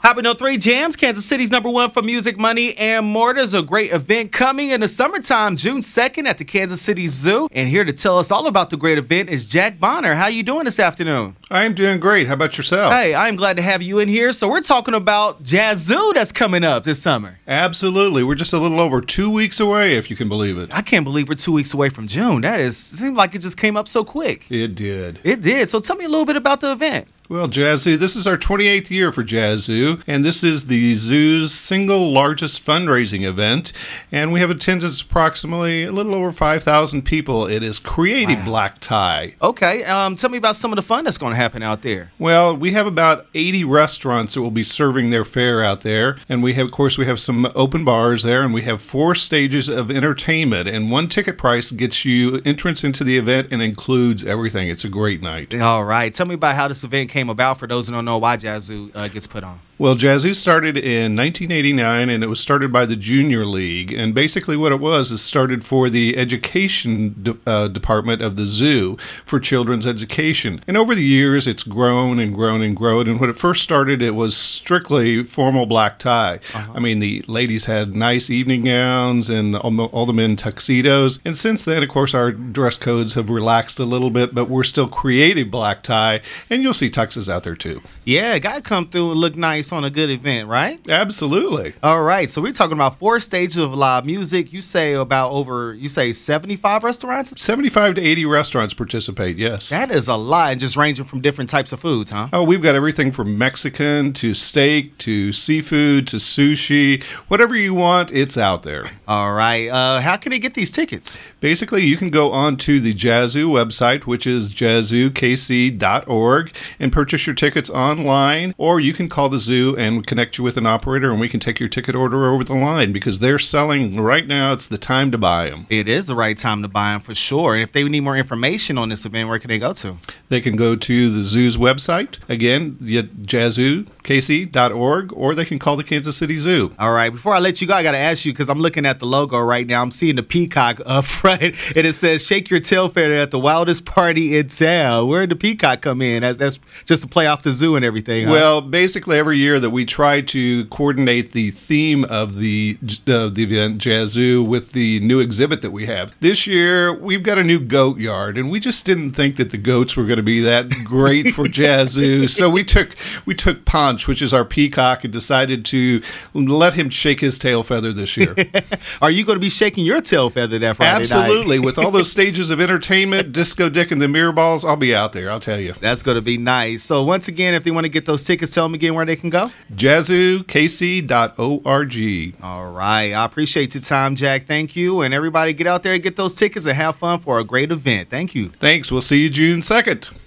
Hot 103 Jams, Kansas City's #1 for music, money, and more. There's a great event coming in the summertime, June 2nd at the Kansas City Zoo. And here to tell us all about the great event is Jack Bonner. How you doing this afternoon? I'm doing great. How about yourself? Hey, I'm glad to have you in here. So we're talking about Jazzoo that's coming up this summer. Absolutely. We're just a little over 2 weeks away, if you can believe it. I can't believe we're 2 weeks away from June. It seems like it just came up so quick. It did. It did. So tell me a little bit about the event. Well, Jazzoo, this is our 28th year for Jazzoo, and this is the zoo's single largest fundraising event, and we have attendance approximately a little over 5,000 people. It is Creative Black Tie. Okay, tell me about some of the fun that's going to happen out there. Well, we have about 80 restaurants that will be serving their fare out there, and we have some open bars there, and we have 4 stages of entertainment, and one ticket price gets you entrance into the event and includes everything. It's a great night. All right, tell me about how this event came about for those who don't know why Jazzoo gets put on. Well, Jazzoo started in 1989, and it was started by the Junior League. And basically what it was is started for the education department of the zoo for children's education. And over the years, it's grown and grown and grown. And when it first started, it was strictly formal black tie. I mean, the ladies had nice evening gowns and all the men tuxedos. And since then, of course, our dress codes have relaxed a little bit, but we're still creative black tie. And you'll see tuxes out there, too. Yeah, got to come through and look nice on a good event, right? Absolutely. All right, so we're talking about 4 stages of live music. You say 75 restaurants? 75 to 80 restaurants participate, yes. That is a lot, and just ranging from different types of foods, huh? Oh, we've got everything from Mexican to steak to seafood to sushi. Whatever you want, it's out there. All right, how can they get these tickets? Basically, you can go on to the Jazzoo website, which is jazzookc.org, and purchase your tickets online, or you can call the zoo and connect you with an operator, and we can take your ticket order over the line because they're selling right now. It's the time to buy them. It is the right time to buy them for sure. And if they need more information on this event, where can they go to? They can go to the zoo's website, again, jazzookc.org, or they can call the Kansas City Zoo. All right. Before I let you go, I got to ask you, because I'm looking at the logo right now. I'm seeing the peacock up front, and it says, "Shake your tail feather at the wildest party in town." Where did the peacock come in? That's just to play off the zoo and everything, huh? Well, basically, every year that we try to coordinate the theme of the event, Jazzoo, with the new exhibit that we have. This year, we've got a new goat yard, and we just didn't think that the goats were going to be that great for Jazzoo. So we took Punch, which is our peacock, and decided to let him shake his tail feather this year. Are you going to be shaking your tail feather that Friday night? Absolutely. With all those stages of entertainment, Disco Dick and the Mirror Balls, I'll be out there, I'll tell you. That's going to be nice. So once again, if they want to get those tickets, tell them again where they can go. jazzookc.org. All right. I appreciate your time, Jack. Thank you. And everybody get out there and get those tickets and have fun for a great event. Thank you. Thanks. We'll see you June 2nd.